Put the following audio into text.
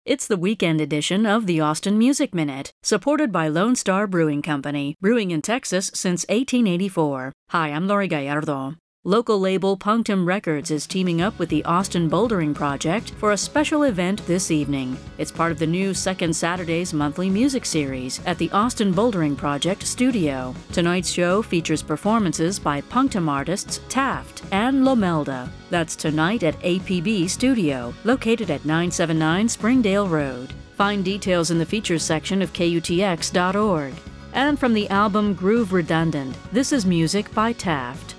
It's the weekend edition of the Austin Music Minute, supported by Lone Star Brewing Company, brewing in Texas since 1884. Hi, I'm Lori Gallardo. Local label Punctum Records is teaming up with the Austin Bouldering Project for a special event this evening. It's part of the new Second Saturdays monthly music series at the Austin Bouldering Project studio. Tonight's show features performances by Punctum artists Taft and Lomelda. That's tonight at APB Studio, located at 979 Springdale Road. Find details in the features section of KUTX.org. And from the album Groove Redundant, this is music by Taft.